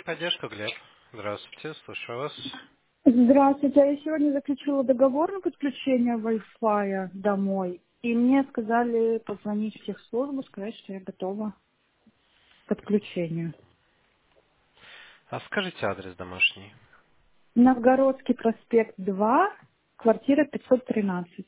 Техподдержка, Глеб. Здравствуйте, слушаю вас. Здравствуйте. Я сегодня заключила договор на подключение Wi-Fi домой. И мне сказали позвонить в техслужбу, сказать, что я готова к подключению. А скажите адрес домашний. Новгородский проспект 2, квартира 513.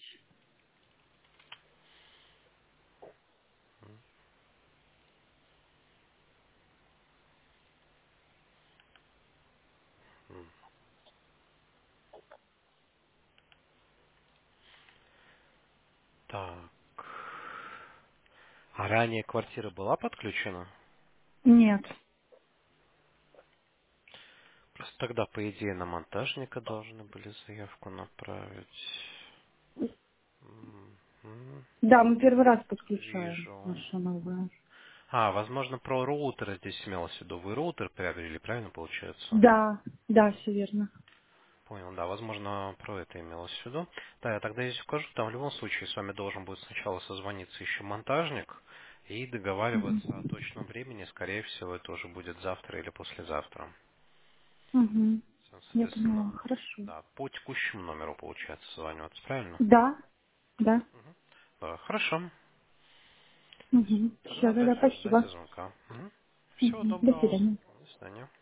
Так. А ранее квартира была подключена? Нет. Просто тогда, по идее, на монтажника должны были заявку направить. Мгм. Да, мы первый раз подключаем Вижу. нашу новую. Возможно, про роутер здесь имелось в виду. Вы роутер приобрели, правильно получается? Да, да, все верно. Понял, да, возможно, про это имелось в виду. Да, я тогда здесь укажу, там в любом случае с вами должен будет сначала созвониться еще монтажник и Угу. договариваться о точном времени. Скорее всего, это уже будет завтра или послезавтра. Угу. Я поняла. Соответственно, Хорошо. да, по текущему номеру, получается, созваниваться, правильно? Да, да. Да, хорошо. Угу. Тогда Все, тогда ждать спасибо. звонка. Всего Угу. До доброго. свидания. До свидания.